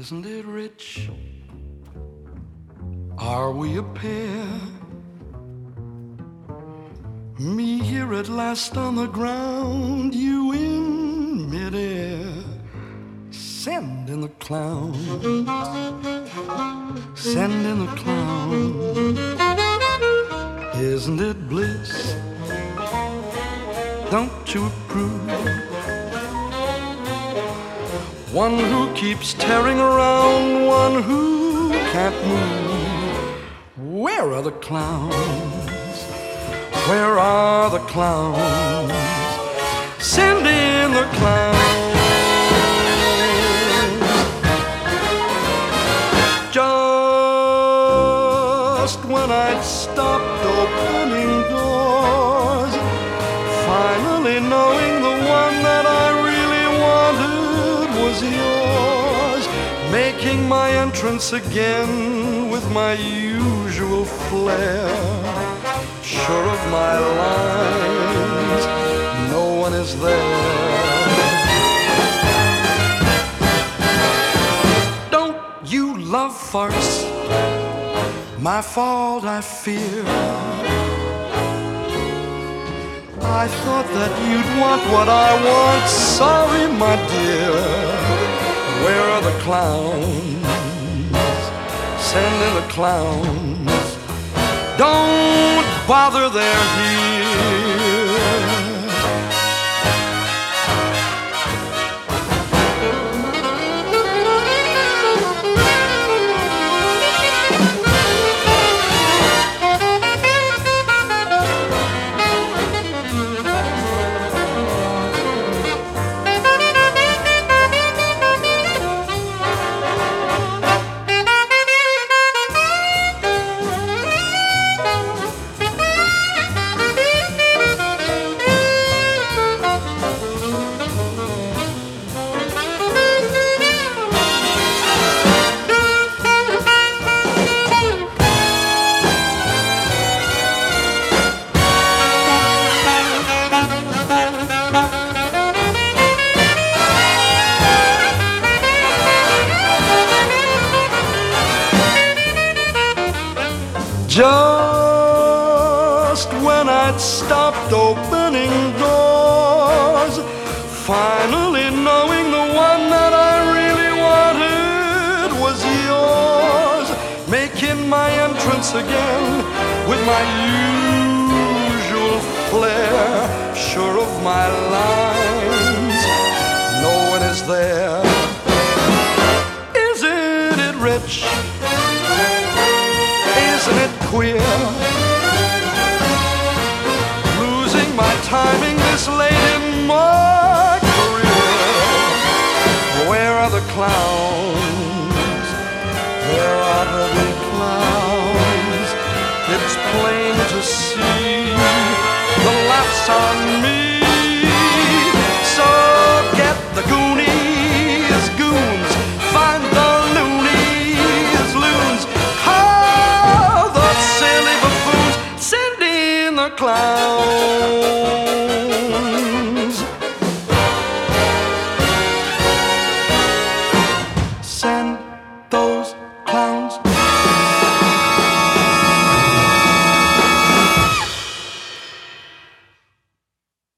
Isn't it rich? Are we a pair? Me here at last on the ground, you in midair. Send in the clown, send in the clown. Isn't it bliss? Don't you approve? One who keeps tearing around, one who can't move. Where are the clowns? Where are the clowns? Send in the clowns. Just when I'd stopped opening doors, finally knowing the one that I really wanted was yours, making my entrance again with my usual flair, sure of my lines, no one is there. Don't you love farce? My fault, I fear. I thought that you'd want what I want. Sorry, my dear. Where are the clowns? Send in the clowns. Don't bother, they're here. Just when I'd stopped opening doors, finally knowing the one that I really wanted was yours, making my entrance again with my usual flair, sure of my lines, no one is there. Isn't it rich? Isn't it queer? Losing my timing this late in my career. Where are the clowns? There ought to be clowns. It's plain to see the laughs on me.